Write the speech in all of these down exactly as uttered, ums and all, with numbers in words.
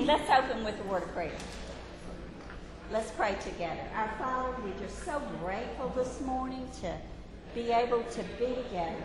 Let's open with a word of prayer. Let's pray together. Our Father, we're just so grateful this morning to be able to be together.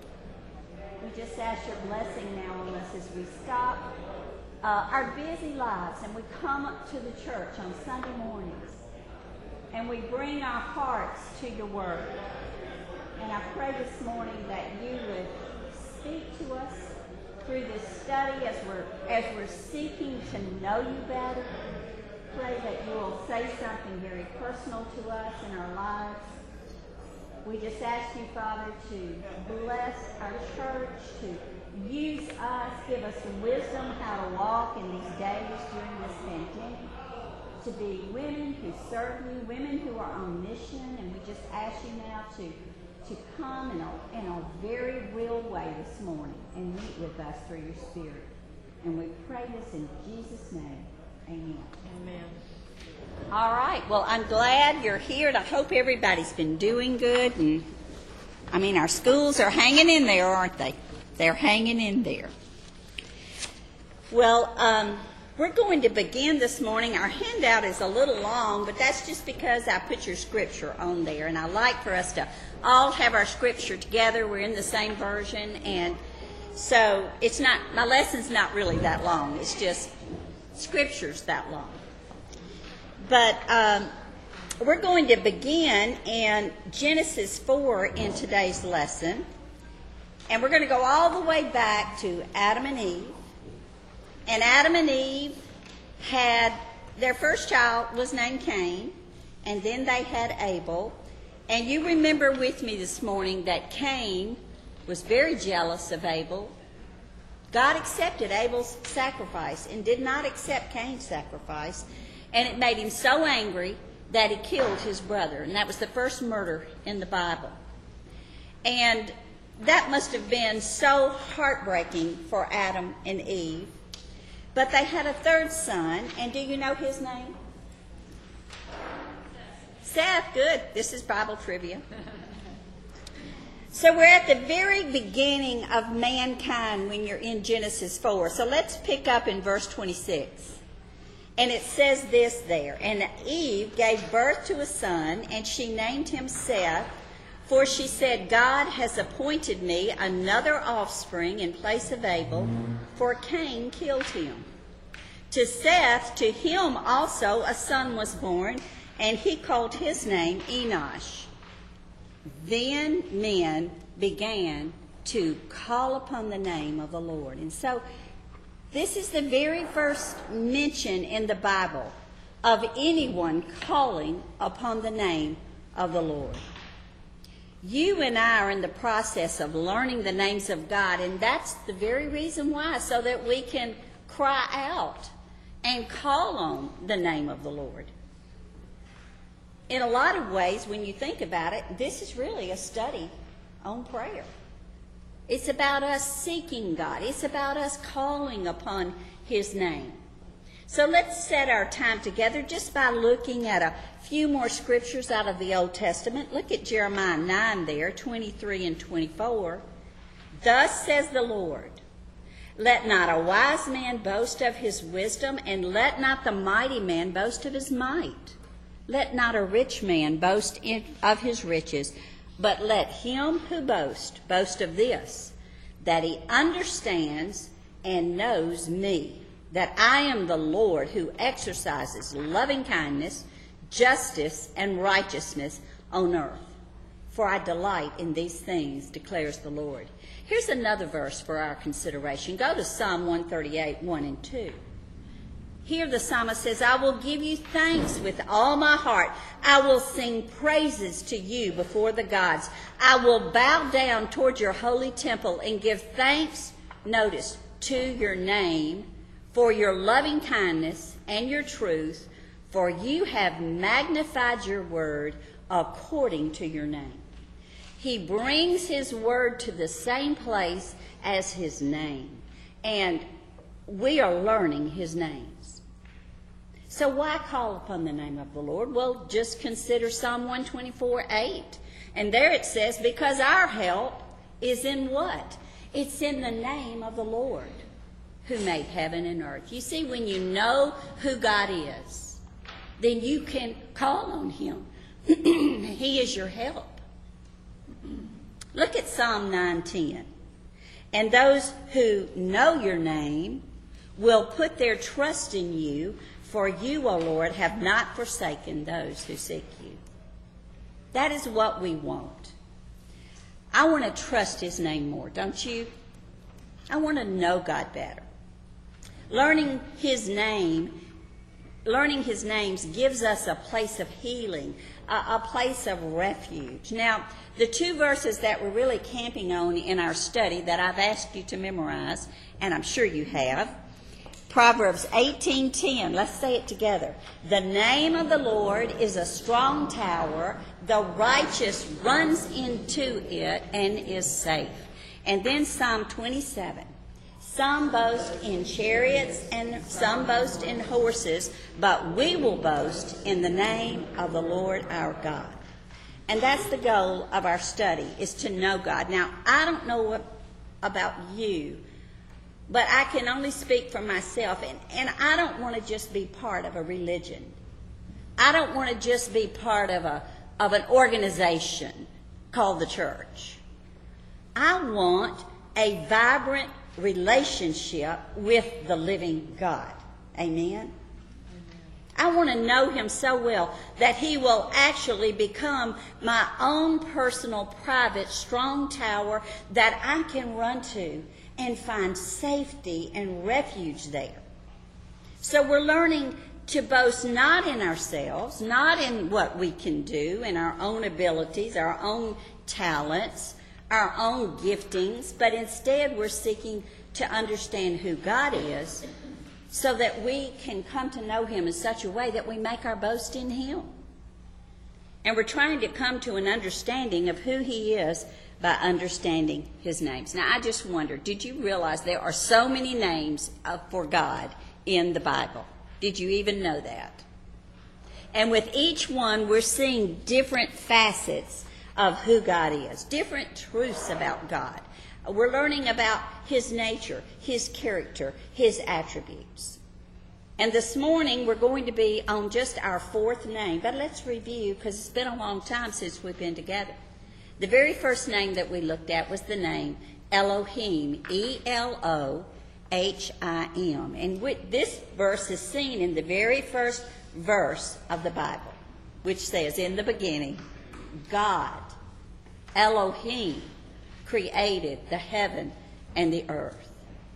We just ask your blessing now on us as we stop uh, our busy lives and we come up to the church on Sunday mornings and we bring our hearts to your word. And I pray this morning that you would speak to us through this study as we're as we're seeking to know you better. Pray that you will say something very personal to us in our lives. We just ask you, Father, to bless our church, to use us, give us wisdom how to walk in these days during this pandemic, to be women who serve you, women who are on mission, and we just ask you now to to come in a, in a very real way this morning and meet with us through your Spirit. And we pray this in Jesus' name. Amen. Amen. All right. Well, I'm glad you're here, and I hope everybody's been doing good. And I mean, our schools are hanging in there, aren't they? They're hanging in there. Well, um, we're going to begin this morning. Our handout is a little long, but that's just because I put your scripture on there, and I like for us to all have our scripture together. We're in the same version, and so it's not, my lesson's not really that long. It's just scripture's that long. But um, we're going to begin in Genesis four in today's lesson, and we're going to go all the way back to Adam and Eve. And Adam and Eve had, their first child was named Cain, and then they had Abel. And you remember with me this morning that Cain was very jealous of Abel. God accepted Abel's sacrifice and did not accept Cain's sacrifice. And it made him so angry that he killed his brother. And that was the first murder in the Bible. And that must have been so heartbreaking for Adam and Eve. But they had a third son, and do you know his name? Seth. Good. This is Bible trivia. So we're at the very beginning of mankind when you're in Genesis four. So let's pick up in verse twenty-six. And it says this there. And Eve gave birth to a son, and she named him Seth, for she said, God has appointed me another offspring in place of Abel, for Cain killed him. To Seth, to him also a son was born, and he called his name Enosh. Then men began to call upon the name of the Lord. And so this is the very first mention in the Bible of anyone calling upon the name of the Lord. You and I are in the process of learning the names of God, and that's the very reason why, so that we can cry out and call on the name of the Lord. In a lot of ways, when you think about it, this is really a study on prayer. It's about us seeking God. It's about us calling upon his name. So let's set our time together just by looking at a few more scriptures out of the Old Testament. Look at Jeremiah nine there, twenty-three and twenty-four. Thus says the Lord, let not a wise man boast of his wisdom, and let not the mighty man boast of his might. Let not a rich man boast in, of his riches, but let him who boasts boast of this, that he understands and knows me, that I am the Lord who exercises loving kindness, justice, and righteousness on earth. For I delight in these things, declares the Lord. Here's another verse for our consideration. Go to Psalm one thirty-eight, one and two. Here the psalmist says, I will give you thanks with all my heart. I will sing praises to you before the gods. I will bow down toward your holy temple and give thanks, notice, to your name for your loving kindness and your truth, for you have magnified your word according to your name. He brings his word to the same place as his name, and we are learning his names. So why call upon the name of the Lord? Well, just consider Psalm one twenty-four, eight. And there it says, because our help is in what? It's in the name of the Lord, who made heaven and earth. You see, when you know who God is, then you can call on him. He is your help. Look at Psalm nine ten. And those who know your name will put their trust in you, for you, O Lord, have not forsaken those who seek you. That is what we want. I want to trust his name more, don't you? I want to know God better. Learning his name, learning his names gives us a place of healing, a, a place of refuge. Now, the two verses that we're really camping on in our study that I've asked you to memorize, and I'm sure you have, Proverbs eighteen ten. Let's say it together. The name of the Lord is a strong tower. The righteous runs into it and is safe. And then Psalm twenty-seven. Some boast in chariots and some boast in horses, but we will boast in the name of the Lord our God. And that's the goal of our study, is to know God. Now, I don't know what about you, but I can only speak for myself, and, and I don't want to just be part of a religion. I don't want to just be part of a of an organization called the church. I want a vibrant relationship with the living God. Amen? I want to know him so well that he will actually become my own personal, private, strong tower that I can run to and find safety and refuge there. So we're learning to boast not in ourselves, not in what we can do, in our own abilities, our own talents, our own giftings, but instead we're seeking to understand who God is so that we can come to know him in such a way that we make our boast in him. And we're trying to come to an understanding of who he is by understanding his names. Now, I just wonder, did you realize there are so many names for God in the Bible? Did you even know that? And with each one, we're seeing different facets of who God is, different truths about God. We're learning about his nature, his character, his attributes. And this morning, we're going to be on just our fourth name. But let's review, because it's been a long time since we've been together. The very first name that we looked at was the name Elohim, E L O H I M. And this verse is seen in the very first verse of the Bible, which says, in the beginning, God, Elohim, created the heaven and the earth.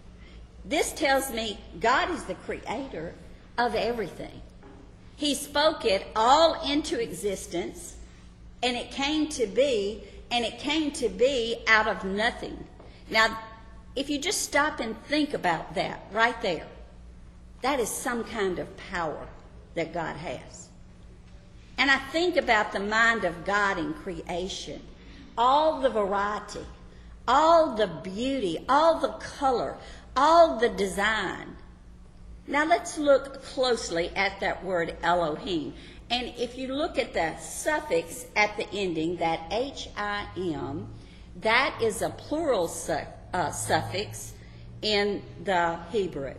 This tells me God is the creator of everything. He spoke it all into existence, and it came to be, and it came to be out of nothing. Now, if you just stop and think about that right there, that is some kind of power that God has. And I think about the mind of God in creation, all the variety, all the beauty, all the color, all the design. Now let's look closely at that word Elohim. And if you look at the suffix at the ending, that H I M, that is a plural su- uh, suffix in the Hebrew.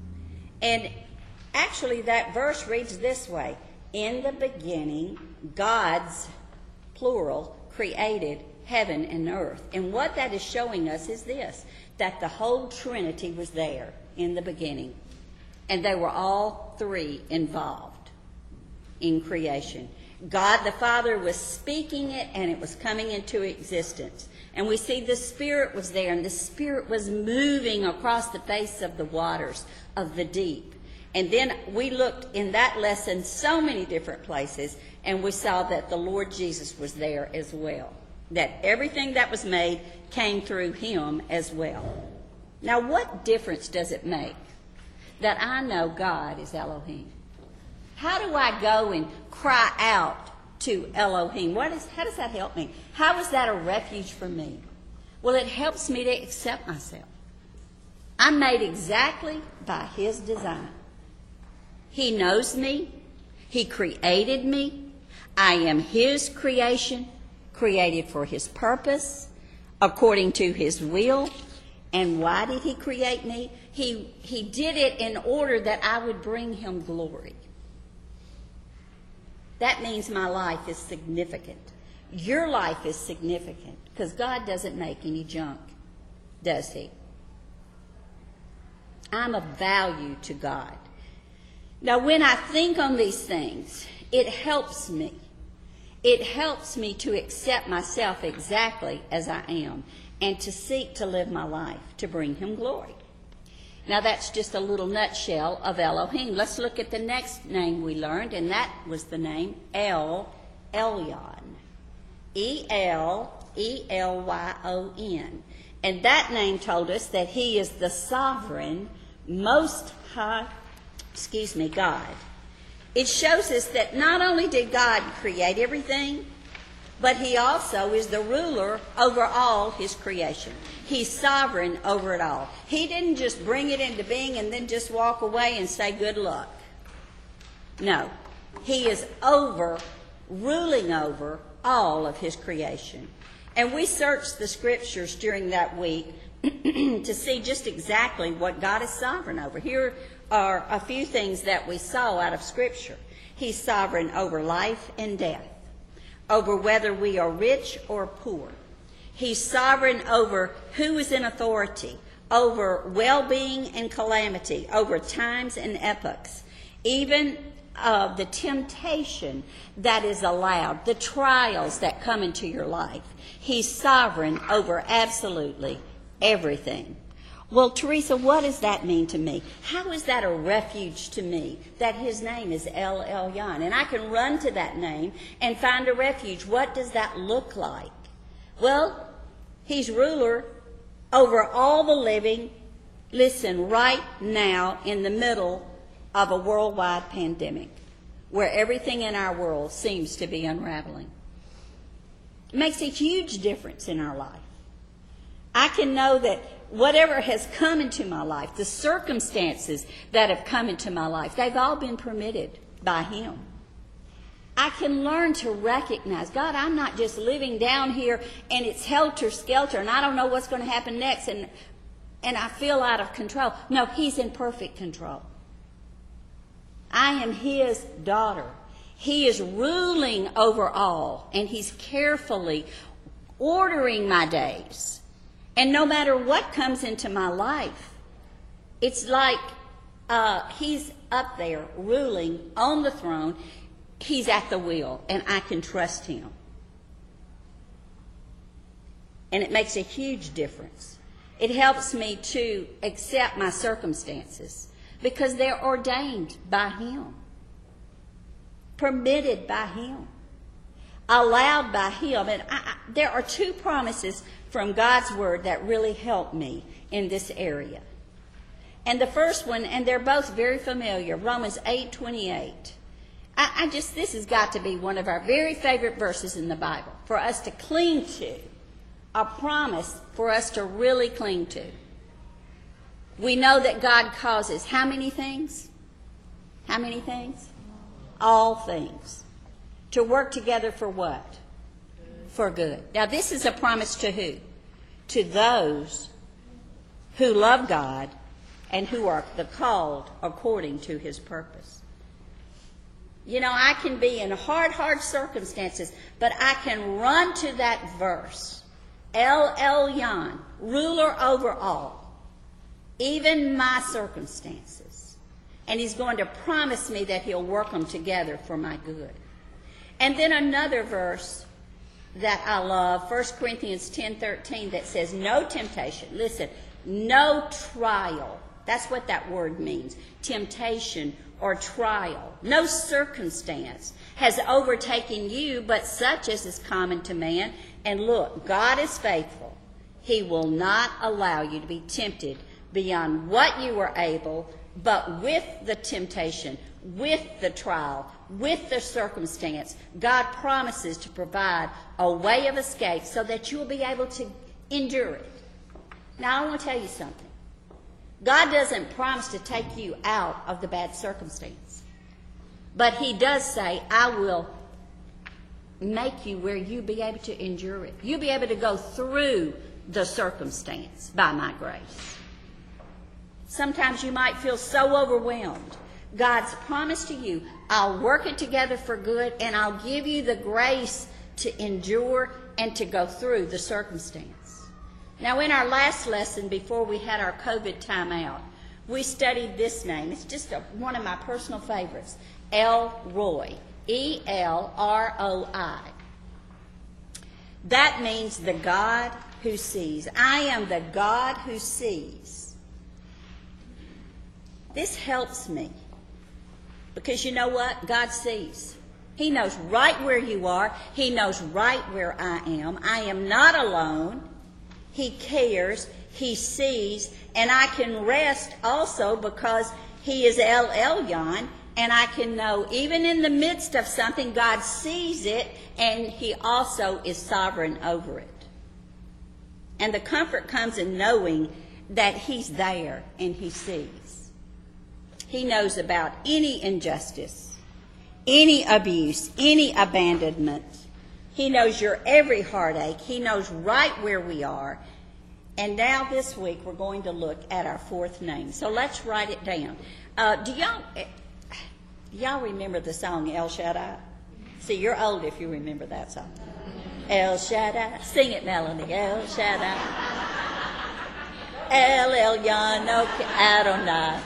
And actually that verse reads this way: in the beginning, God's, plural, created heaven and earth. And what that is showing us is this, that the whole Trinity was there in the beginning. And they were all three involved in creation. God the Father was speaking it, and it was coming into existence. And we see the Spirit was there, and the Spirit was moving across the face of the waters of the deep. And then we looked in that lesson so many different places, and we saw that the Lord Jesus was there as well. That everything that was made came through him as well. Now, what difference does it make that I know God is Elohim? How do I go and cry out to Elohim? What is, how does that help me? How is that a refuge for me? Well, it helps me to accept myself. I'm made exactly by his design. He knows me. He created me. I am his creation, created for his purpose, according to his will, And why did he create me? He, he did it in order that I would bring him glory. That means my life is significant. Your life is significant because God doesn't make any junk, does he? I'm of value to God. Now, when I think on these things, it helps me. It helps me to accept myself exactly as I am and to seek to live my life to bring him glory. Now, that's just a little nutshell of Elohim. Let's look at the next name we learned, and that was the name El Elyon. E L E L Y O N. And that name told us that he is the sovereign, most high, excuse me, God. It shows us that not only did God create everything, but he also is the ruler over all his creation. He's sovereign over it all. He didn't just bring it into being and then just walk away and say good luck. No, he is over, ruling over all of his creation. And we searched the scriptures during that week to see just exactly what God is sovereign over. Here are a few things that we saw out of scripture. He's sovereign over life and death, over whether we are rich or poor. He's sovereign over who is in authority, over well-being and calamity, over times and epochs, even uh, the temptation that is allowed, the trials that come into your life. He's sovereign over absolutely everything. Well, Teresa, what does that mean to me? How is that a refuge to me, that his name is El Elyon? And I can run to that name and find a refuge. What does that look like? Well, he's ruler over all the living. Listen, right now in the middle of a worldwide pandemic where everything in our world seems to be unraveling. It makes a huge difference in our life. I can know that whatever has come into my life, the circumstances that have come into my life, they've all been permitted by him. I can learn to recognize, God, I'm not just living down here and it's helter-skelter and I don't know what's going to happen next and, and I feel out of control. No, he's in perfect control. I am his daughter. He is ruling over all and he's carefully ordering my days. And no matter what comes into my life, it's like uh, he's up there ruling on the throne. He's at the wheel, and I can trust him. And it makes a huge difference. It helps me to accept my circumstances because they're ordained by him, permitted by him, allowed by him. And I, I, there are two promises from God's word that really help me in this area. And the first one, and they're both very familiar, Romans eight twenty-eight. I, I just, this has got to be one of our very favorite verses in the Bible for us to cling to, a promise for us to really cling to. We know that God causes how many things? How many things? All things. To work together for what? For good. Now, this is a promise to who? To those who love God and who are the called according to his purpose. You know, I can be in hard, hard circumstances, but I can run to that verse. El Elyon, ruler over all, even my circumstances. And he's going to promise me that he'll work them together for my good. And then another verse that I love, First Corinthians ten thirteen, that says, no temptation, listen, no trial, that's what that word means, temptation or trial, no circumstance has overtaken you but such as is common to man. And look, God is faithful. He will not allow you to be tempted beyond what you are able, but with the temptation, with the trial, with the circumstance, God promises to provide a way of escape so that you will be able to endure it. Now, I want to tell you something. God doesn't promise to take you out of the bad circumstance. But he does say, I will make you where you'll be able to endure it. You'll be able to go through the circumstance by my grace. Sometimes you might feel so overwhelmed. God's promised to you, I'll work it together for good, and I'll give you the grace to endure and to go through the circumstance. Now, in our last lesson, before we had our COVID time out, we studied this name. It's just a, one of my personal favorites, El Roi, E L R O I. That means the God who sees. I am the God who sees. This helps me because you know what? God sees. He knows right where you are. He knows right where I am. I am not alone. He cares. He sees. And I can rest also because He is El Elyon. And I can know even in the midst of something, God sees it. And He also is sovereign over it. And the comfort comes in knowing that He's there and He sees. He knows about any injustice, any abuse, any abandonment. He knows your every heartache. He knows right where we are. And now this week we're going to look at our fourth name. So let's write it down. Uh, do y'all, y'all remember the song El Shaddai? See, you're old if you remember that song. El Shaddai. Sing it, Melanie. El Shaddai. El Elyon Adonai.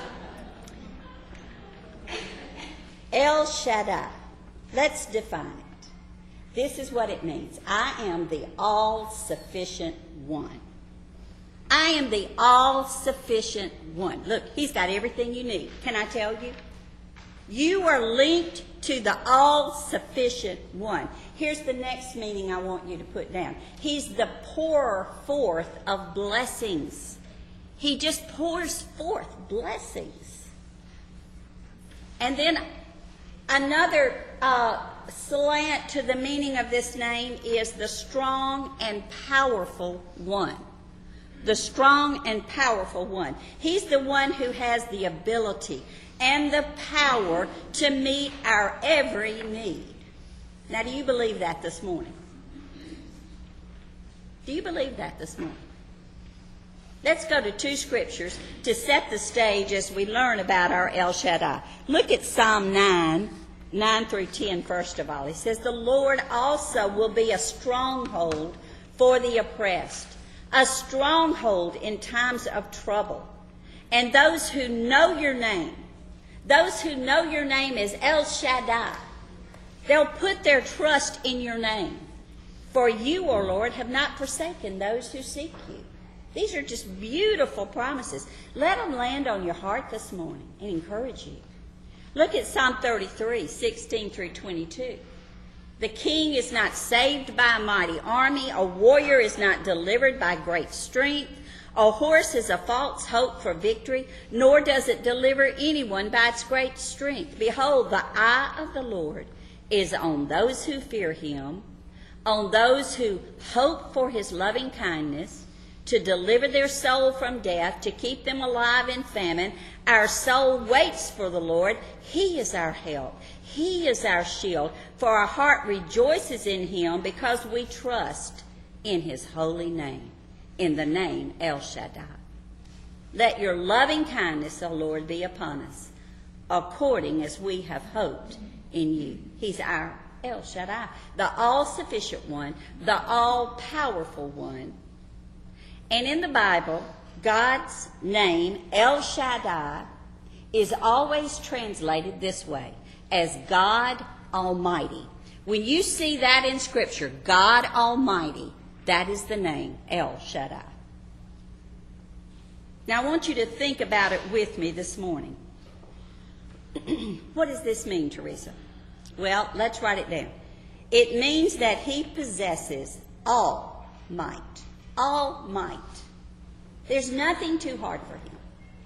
El Shaddai. Let's define it. This is what it means. I am the all-sufficient one. I am the all-sufficient one. Look, He's got everything you need. Can I tell you? You are linked to the all-sufficient one. Here's the next meaning I want you to put down. He's the pourer forth of blessings. He just pours forth blessings. And then another uh, slant to the meaning of this name is the strong and powerful one. The strong and powerful one. He's the one who has the ability and the power to meet our every need. Now, do you believe that this morning? Do you believe that this morning? Let's go to two scriptures to set the stage as we learn about our El Shaddai. Look at Psalm nine, nine through ten first of all. He says, the Lord also will be a stronghold for the oppressed, a stronghold in times of trouble. And those who know your name, those who know your name is El Shaddai, they'll put their trust in your name. For you, O Lord, have not forsaken those who seek you. These are just beautiful promises. Let them land on your heart this morning and encourage you. Look at Psalm thirty-three, sixteen through twenty-two. The king is not saved by a mighty army. A warrior is not delivered by great strength. A horse is a false hope for victory, nor does it deliver anyone by its great strength. Behold, the eye of the Lord is on those who fear Him, on those who hope for His loving kindness, to deliver their soul from death, to keep them alive in famine. Our soul waits for the Lord. He is our help. He is our shield. For our heart rejoices in Him because we trust in His holy name, in the name El Shaddai. Let your loving kindness, O Lord, be upon us, according as we have hoped in you. He's our El Shaddai, the all-sufficient one, the all-powerful one. And in the Bible, God's name, El Shaddai, is always translated this way, as God Almighty. When you see that in Scripture, God Almighty, that is the name, El Shaddai. Now I want you to think about it with me this morning. What does this mean, Teresa? Well, let's write it down. It means that He possesses all might. All might. There's nothing too hard for Him.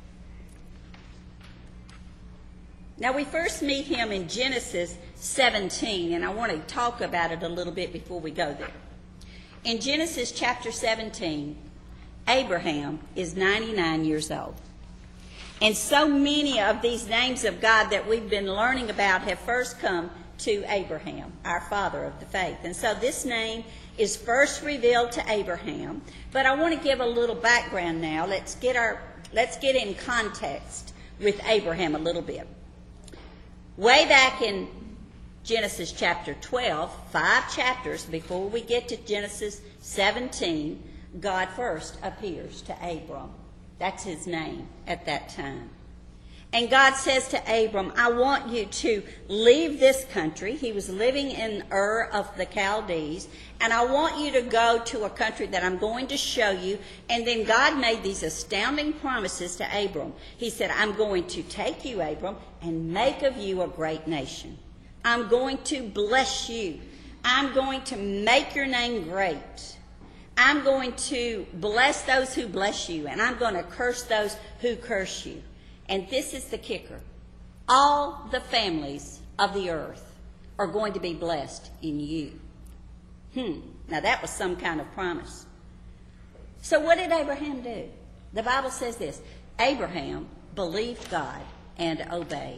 Now we first meet Him in Genesis seventeen, and I want to talk about it a little bit before we go there. In Genesis chapter seventeen, Abraham is ninety-nine years old. And so many of these names of God that we've been learning about have first come to Abraham, our father of the faith. And so this name is first revealed to Abraham. But I want to give a little background now. Let's get our let's get in context with Abraham a little bit. Way back in Genesis chapter twelve, five chapters before we get to Genesis seventeen, God first appears to Abram. That's his name at that time. And God says to Abram, I want you to leave this country. He was living in Ur of the Chaldees. And I want you to go to a country that I'm going to show you. And then God made these astounding promises to Abram. He said, I'm going to take you, Abram, and make of you a great nation. I'm going to bless you. I'm going to make your name great. I'm going to bless those who bless you. And I'm going to curse those who curse you. And this is the kicker. All the families of the earth are going to be blessed in you. Hmm. Now that was some kind of promise. So what did Abraham do? The Bible says this. Abraham believed God and obeyed.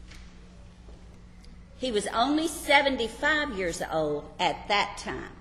He was only seventy-five years old at that time.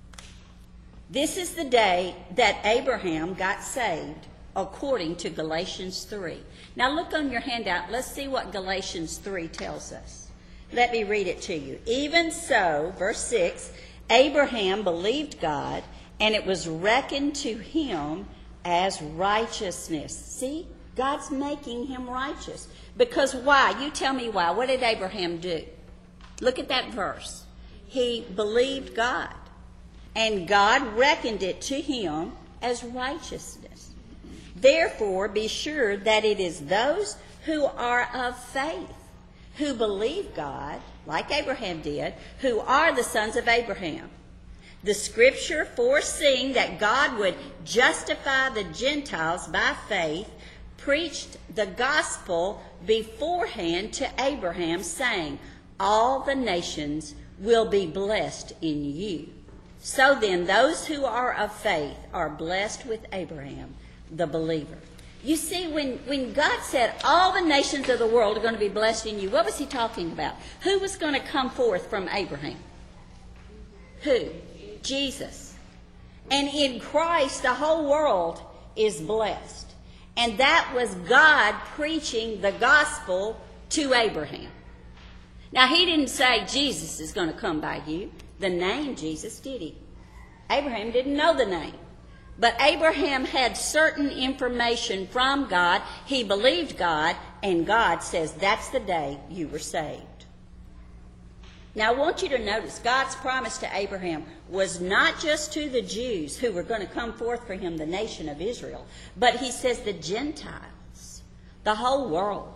This is the day that Abraham got saved, according to Galatians three. Now look on your handout. Let's see what Galatians three tells us. Let me read it to you. Even so, verse six, Abraham believed God, and it was reckoned to him as righteousness. See, God's making him righteous. Because why? You tell me why. What did Abraham do? Look at that verse. He believed God, and God reckoned it to him as righteousness. Therefore, be sure that it is those who are of faith, who believe God, like Abraham did, who are the sons of Abraham. The scripture, foreseeing that God would justify the Gentiles by faith, preached the gospel beforehand to Abraham, saying, all the nations will be blessed in you. So then, those who are of faith are blessed with Abraham, the believer. You see, when, when God said all the nations of the world are going to be blessed in you, what was he talking about? Who was going to come forth from Abraham? Who? Jesus. And in Christ, the whole world is blessed. And that was God preaching the gospel to Abraham. Now, he didn't say Jesus is going to come by you. The name Jesus, did he? Abraham didn't know the name. But Abraham had certain information from God. He believed God, and God says, that's the day you were saved. Now, I want you to notice God's promise to Abraham was not just to the Jews who were going to come forth for him, the nation of Israel, but he says the Gentiles, the whole world,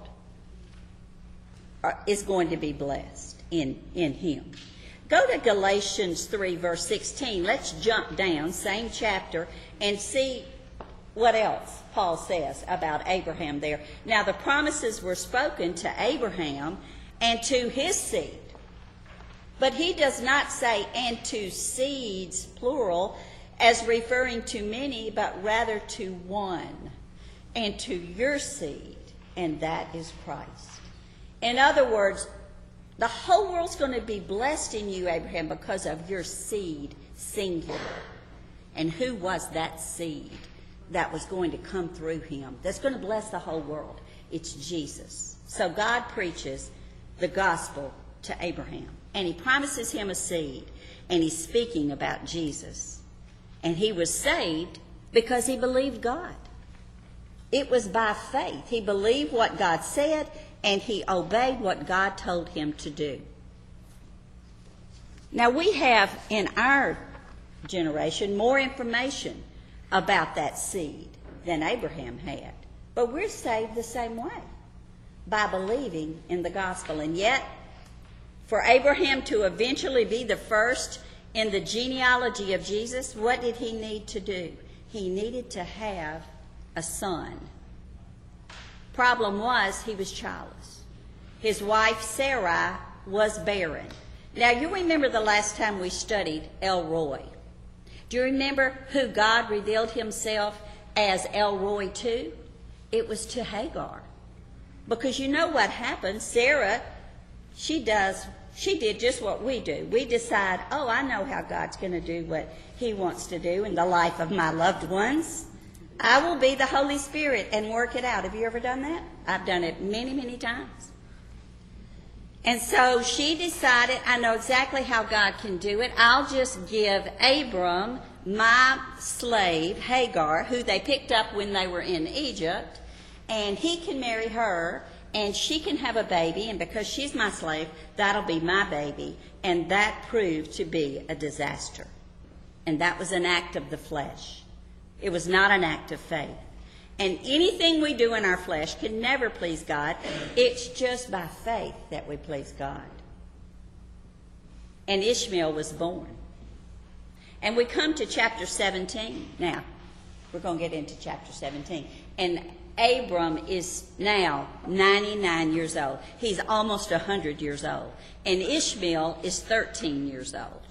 are, is going to be blessed in, in him. Go to Galatians three, verse sixteen. Let's jump down, same chapter, and see what else Paul says about Abraham there. Now, the promises were spoken to Abraham and to his seed. But he does not say, and to seeds, plural, as referring to many, but rather to one, and to your seed, and that is Christ. In other words, the whole world's going to be blessed in you, Abraham, because of your seed, singular. And who was that seed that was going to come through him, that's going to bless the whole world? It's Jesus. So God preaches the gospel to Abraham, and he promises him a seed, and he's speaking about Jesus. And he was saved because he believed God. It was by faith. He believed what God said, and he obeyed what God told him to do. Now, we have in our generation more information about that seed than Abraham had. But we're saved the same way, by believing in the gospel. And yet, for Abraham to eventually be the first in the genealogy of Jesus, what did he need to do? He needed to have a son. Problem was, he was childless. His wife, Sarai, was barren. Now, you remember the last time we studied El Roi. Do you remember who God revealed himself as El Roi to? It was to Hagar. Because you know what happened. Sarah, she does she did just what we do. We decide, oh, I know how God's going to do what he wants to do in the life of my loved ones. I will be the Holy Spirit and work it out. Have you ever done that? I've done it many, many times. And so she decided, I know exactly how God can do it. I'll just give Abram my slave, Hagar, who they picked up when they were in Egypt, and he can marry her, and she can have a baby, and because she's my slave, that'll be my baby. And that proved to be a disaster. And that was an act of the flesh. It was not an act of faith. And anything we do in our flesh can never please God. It's just by faith that we please God. And Ishmael was born. And we come to chapter seventeen. Now, we're going to get into chapter seventeen. And Abram is now ninety-nine years old. He's almost one hundred years old. And Ishmael is thirteen years old.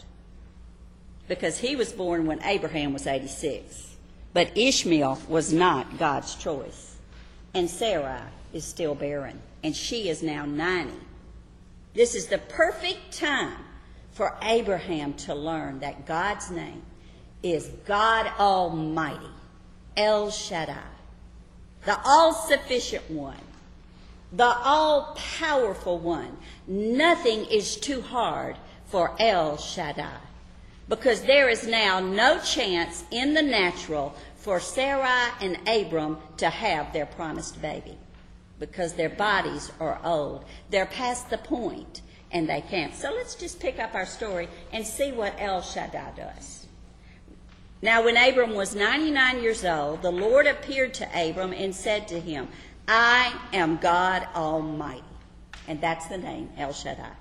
Because he was born when Abraham was eighty-six. But Ishmael was not God's choice. And Sarah is still barren. And she is now ninety. This is the perfect time for Abraham to learn that God's name is God Almighty, El Shaddai, the all-sufficient one, the all-powerful one. Nothing is too hard for El Shaddai, because there is now no chance in the natural for Sarai and Abram to have their promised baby, because their bodies are old. They're past the point, and they can't. So let's just pick up our story and see what El Shaddai does. Now, when Abram was ninety-nine years old, the Lord appeared to Abram and said to him, I am God Almighty. And that's the name, El Shaddai.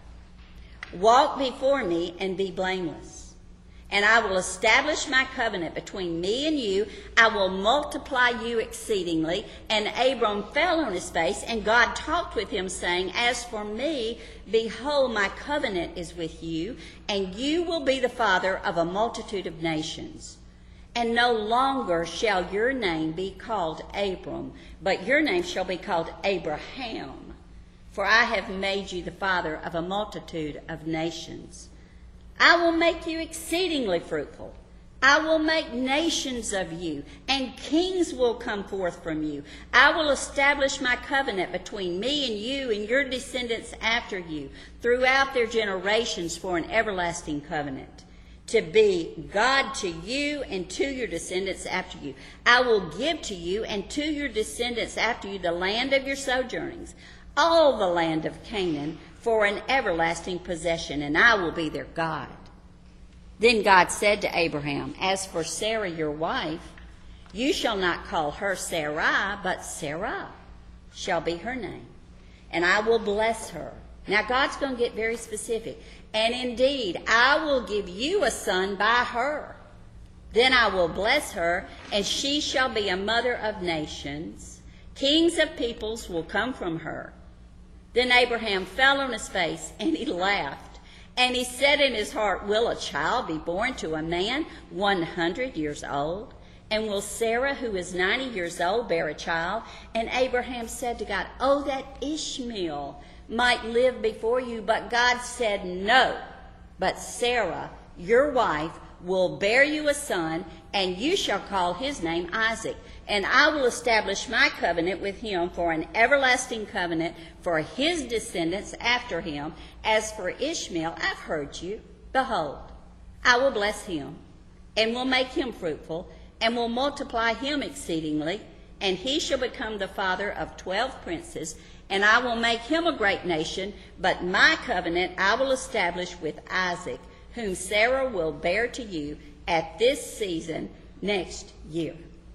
Walk before me and be blameless. And I will establish my covenant between me and you. I will multiply you exceedingly. And Abram fell on his face, and God talked with him, saying, As for me, behold, my covenant is with you, and you will be the father of a multitude of nations. And no longer shall your name be called Abram, but your name shall be called Abraham. For I have made you the father of a multitude of nations. I will make you exceedingly fruitful. I will make nations of you, and kings will come forth from you. I will establish my covenant between me and you and your descendants after you throughout their generations for an everlasting covenant, to be God to you and to your descendants after you. I will give to you and to your descendants after you the land of your sojournings, all the land of Canaan, for an everlasting possession, and I will be their God. Then God said to Abraham, As for Sarah your wife, you shall not call her Sarai, but Sarah shall be her name, and I will bless her. Now God's going to get very specific. And indeed, I will give you a son by her. Then I will bless her, and she shall be a mother of nations. Kings of peoples will come from her. Then Abraham fell on his face, and he laughed. And he said in his heart, Will a child be born to a man one hundred years old? And will Sarah, who is ninety years old, bear a child? And Abraham said to God, Oh, that Ishmael might live before you. But God said, No, but Sarah, your wife, will bear you a son, and you shall call his name Isaac. And I will establish my covenant with him for an everlasting covenant for his descendants after him. As for Ishmael, I've heard you. Behold, I will bless him, and will make him fruitful, and will multiply him exceedingly. And he shall become the father of twelve princes, and I will make him a great nation. But my covenant I will establish with Isaac, whom Sarah will bear to you at this season next year.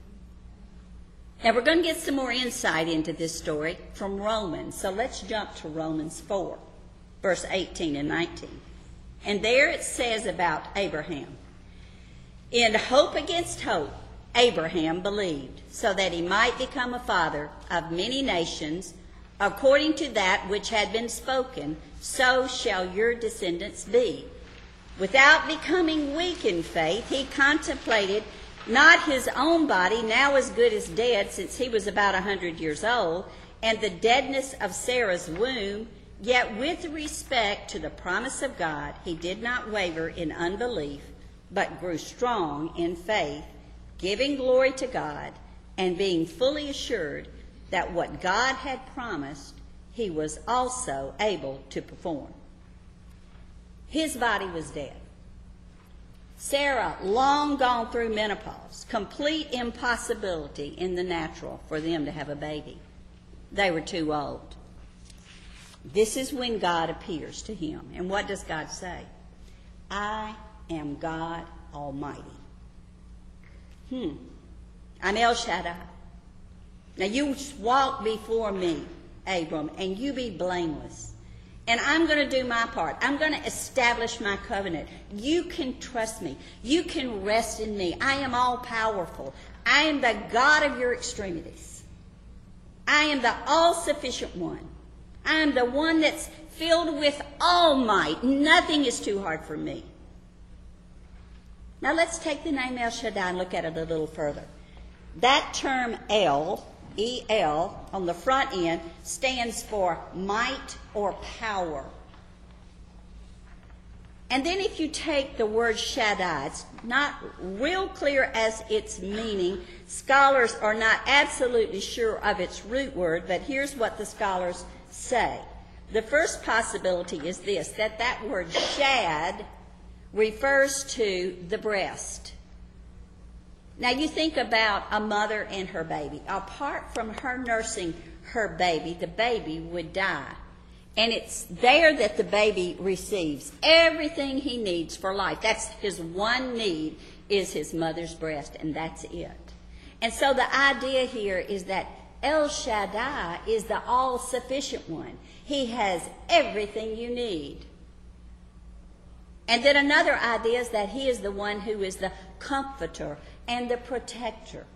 Now we're going to get some more insight into this story from Romans. So let's jump to Romans four, verse eighteen and nineteen. And there it says about Abraham, In hope against hope, Abraham believed, so that he might become a father of many nations, according to that which had been spoken, so shall your descendants be. Without becoming weak in faith, he contemplated not his own body, now as good as dead, since he was about a hundred years old, and the deadness of Sarah's womb, Yet with respect to the promise of God, he did not waver in unbelief, but grew strong in faith, giving glory to God, and being fully assured that what God had promised, he was also able to perform. His body was dead. Sarah, long gone through menopause, complete impossibility in the natural for them to have a baby. They were too old. This is when God appears to him. And what does God say? I am God Almighty. Hmm. I'm El Shaddai. Now you walk before me, Abram, and you be blameless. And I'm going to do my part. I'm going to establish my covenant. You can trust me. You can rest in me. I am all powerful. I am the God of your extremities. I am the all-sufficient one. I am the one that's filled with all might. Nothing is too hard for me. Now let's take the name El Shaddai and look at it a little further. That term El, E L, on the front end stands for might or power. And then if you take the word Shaddai, it's not real clear as its meaning. Scholars are not absolutely sure of its root word, but here's what the scholars say. The first possibility is this, that that word shad refers to the breast. Now you think about a mother and her baby. Apart from her nursing her baby, the baby would die. And it's there that the baby receives everything he needs for life. That's his one need, is his mother's breast, and that's it. And so the idea here is that El Shaddai is the all-sufficient one. He has everything you need. And then another idea is that he is the one who is the comforter and the protector,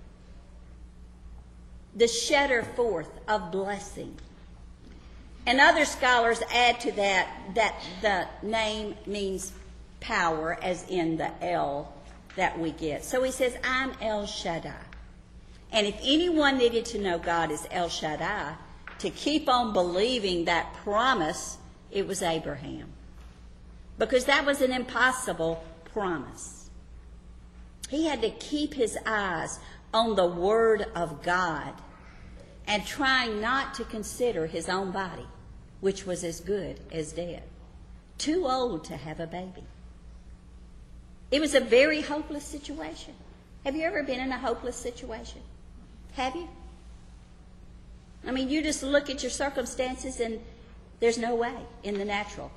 the shedder forth of blessing. And other scholars add to that that the name means power, as in the El that we get. So he says, I'm El Shaddai. And if anyone needed to know God is El Shaddai, to keep on believing that promise, it was Abraham. Because that was an impossible promise. He had to keep his eyes on the Word of God and trying not to consider his own body, which was as good as dead. Too old to have a baby. It was a very hopeless situation. Have you ever been in a hopeless situation? Have you? I mean, you just look at your circumstances and there's no way in the natural.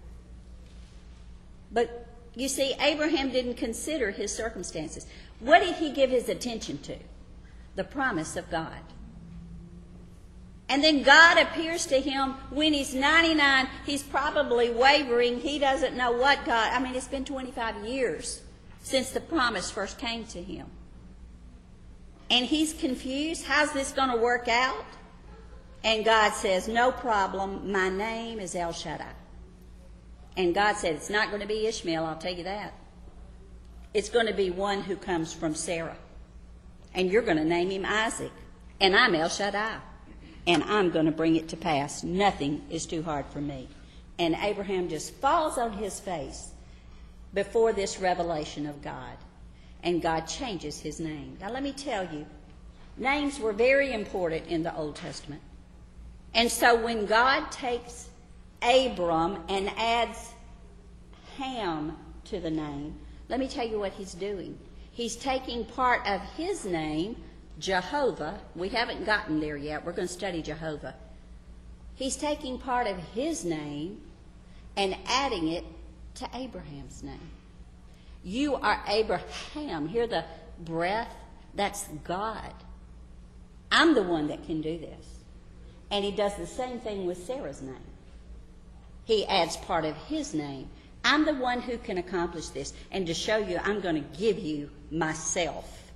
But you see, Abraham didn't consider his circumstances. What did he give his attention to? The promise of God. And then God appears to him when he's ninety-nine. He's probably wavering. He doesn't know what God... I mean, it's been twenty-five years since the promise first came to him. And he's confused. How's this going to work out? And God says, no problem. My name is El Shaddai. And God said, it's not going to be Ishmael, I'll tell you that. It's going to be one who comes from Sarah. And you're going to name him Isaac. And I'm El Shaddai. And I'm going to bring it to pass. Nothing is too hard for me. And Abraham just falls on his face before this revelation of God. And God changes his name. Now let me tell you, names were very important in the Old Testament. And so when God takes Abram and adds Ham to the name, let me tell you what he's doing. He's taking part of his name, Jehovah. We haven't gotten there yet. We're going to study Jehovah. He's taking part of his name and adding it to Abraham's name. You are Abraham. Hear the breath? That's God. I'm the one that can do this. And he does the same thing with Sarah's name. He adds part of his name. I'm the one who can accomplish this. And to show you, I'm going to give you myself.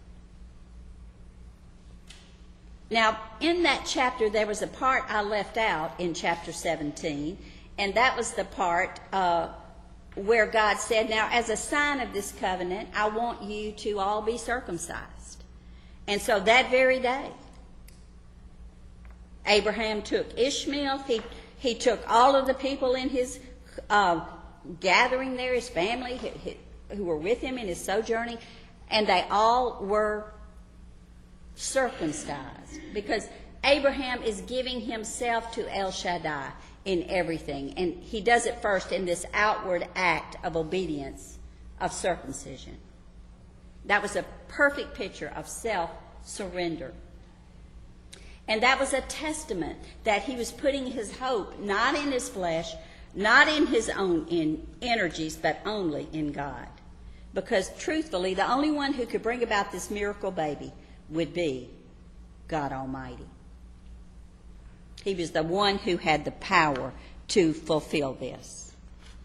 Now, in that chapter, there was a part I left out in chapter seventeen. And that was the part uh, where God said, now, as a sign of this covenant, I want you to all be circumcised. And so that very day, Abraham took Ishmael. He He took all of the people in his uh, gathering there, his family, who were with him in his sojourning, and they all were circumcised, because Abraham is giving himself to El Shaddai in everything. And he does it first in this outward act of obedience, of circumcision. That was a perfect picture of self-surrender. And that was a testament that he was putting his hope not in his flesh, not in his own in energies, but only in God. Because truthfully, the only one who could bring about this miracle baby would be God Almighty. He was the one who had the power to fulfill this.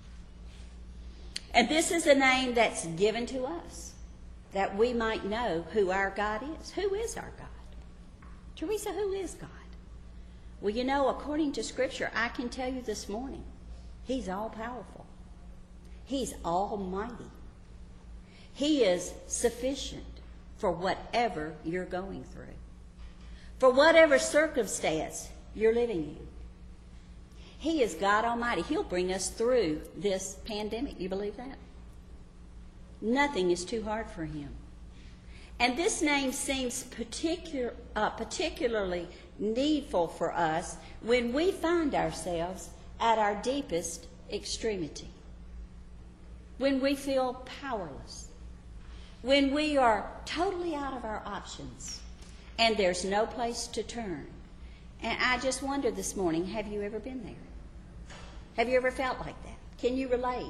And this is a name that's given to us, that we might know who our God is. Who is our God? Teresa, who is God? Well, you know, according to Scripture, I can tell you this morning, He's all-powerful. He's almighty. He is sufficient for whatever you're going through, for whatever circumstance you're living in. He is God Almighty. He'll bring us through this pandemic. You believe that? Nothing is too hard for Him. And this name seems particular, uh, particularly needful for us when we find ourselves at our deepest extremity, when we feel powerless, when we are totally out of our options and there's no place to turn. And I just wonder this morning, have you ever been there? Have you ever felt like that? Can you relate?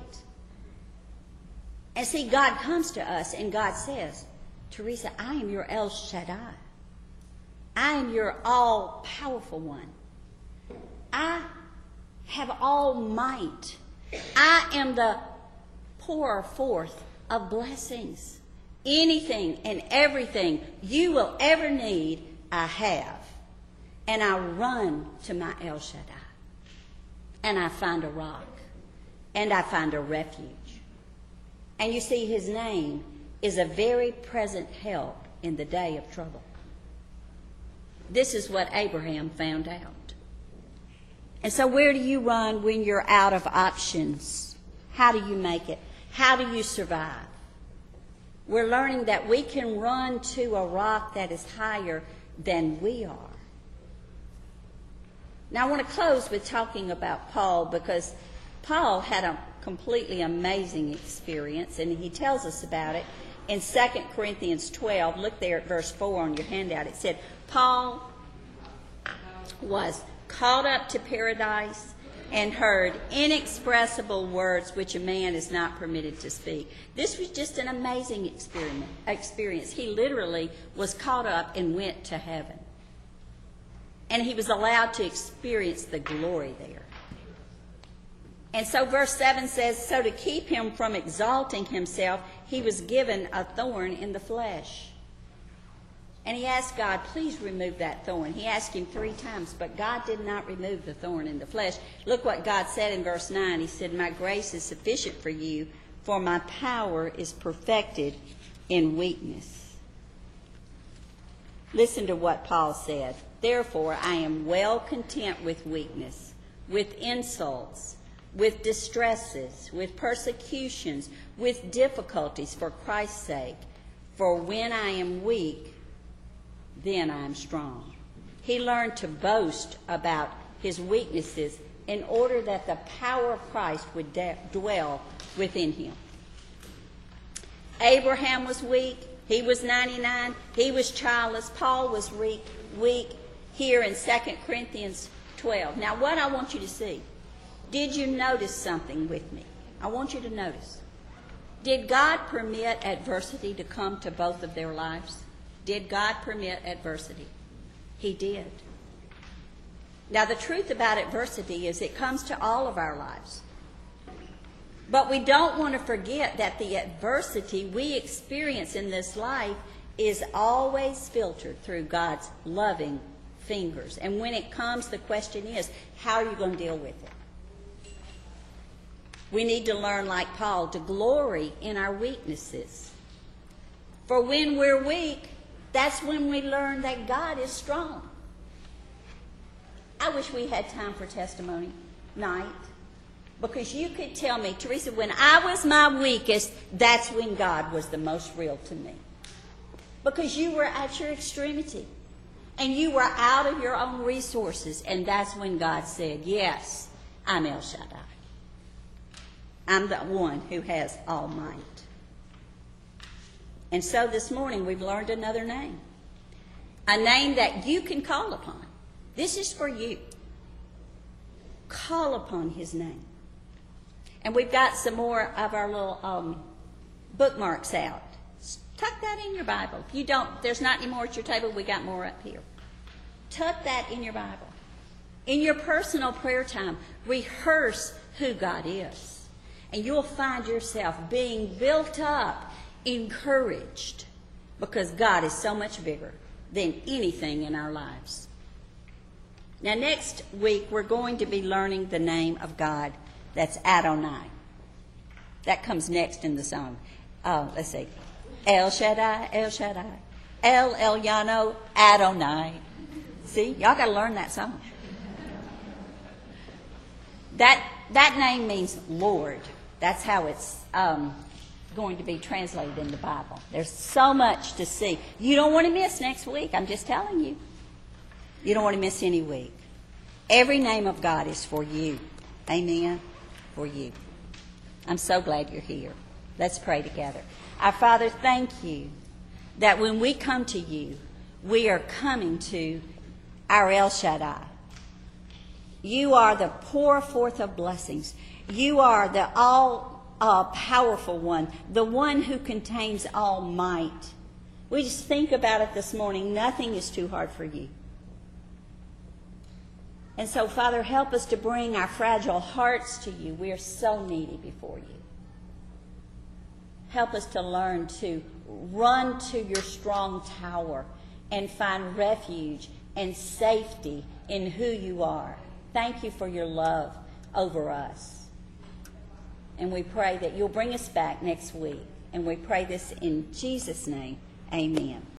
And see, God comes to us and God says, Teresa, I am your El Shaddai. I am your all-powerful one. I have all might. I am the pourer forth of blessings. Anything and everything you will ever need, I have. And I run to my El Shaddai. And I find a rock. And I find a refuge. And you see, His name is a very present help in the day of trouble. This is what Abraham found out. And so where do you run when you're out of options? How do you make it? How do you survive? We're learning that we can run to a rock that is higher than we are. Now, I want to close with talking about Paul, because Paul had a completely amazing experience, and he tells us about it in Second Corinthians twelve. Look there at verse four on your handout. It said, Paul was caught up to paradise and heard inexpressible words which a man is not permitted to speak. This was just an amazing experiment, experience. He literally was caught up and went to heaven. And he was allowed to experience the glory there. And so verse seven says, so to keep him from exalting himself, he was given a thorn in the flesh. And he asked God, please remove that thorn. He asked him three times, but God did not remove the thorn in the flesh. Look what God said in verse nine. He said, my grace is sufficient for you, for my power is perfected in weakness. Listen to what Paul said. Therefore, I am well content with weakness, with insults, with distresses, with persecutions, with difficulties for Christ's sake. For when I am weak, then I am strong. He learned to boast about his weaknesses in order that the power of Christ would de- dwell within him. Abraham was weak. He was ninety-nine. He was childless. Paul was weak, weak here in Second Corinthians twelve. Now, what I want you to see, did you notice something with me? I want you to notice. Did God permit adversity to come to both of their lives? Did God permit adversity? He did. Now, the truth about adversity is it comes to all of our lives. But we don't want to forget that the adversity we experience in this life is always filtered through God's loving fingers. And when it comes, the question is, how are you going to deal with it? We need to learn, like Paul, to glory in our weaknesses. For when we're weak, that's when we learn that God is strong. I wish we had time for testimony night. Because you could tell me, Teresa, when I was my weakest, that's when God was the most real to me. Because you were at your extremity. And you were out of your own resources. And that's when God said, yes, I'm El Shaddai. I'm the one who has all might. And so this morning we've learned another name. A name that you can call upon. This is for you. Call upon his name. And we've got some more of our little um, bookmarks out. Tuck that in your Bible. If you don't, there's not any more at your table, we got more up here. Tuck that in your Bible. In your personal prayer time, rehearse who God is. And you'll find yourself being built up, encouraged, because God is so much bigger than anything in our lives. Now, next week, we're going to be learning the name of God. That's Adonai. That comes next in the song. Uh, let's see. El Shaddai, El Shaddai. El Elyon, Adonai. See, y'all got to learn that song. That that name means Lord. That's how it's um, going to be translated in the Bible. There's so much to see. You don't want to miss next week. I'm just telling you. You don't want to miss any week. Every name of God is for you. Amen. For you. I'm so glad you're here. Let's pray together. Our Father, thank you that when we come to you, we are coming to our El Shaddai. You are the pour forth of blessings. You are the all-powerful uh, one, the one who contains all might. We just think about it this morning. Nothing is too hard for you. And so, Father, help us to bring our fragile hearts to you. We are so needy before you. Help us to learn to run to your strong tower and find refuge and safety in who you are. Thank you for your love over us. And we pray that you'll bring us back next week. And we pray this in Jesus' name. Amen.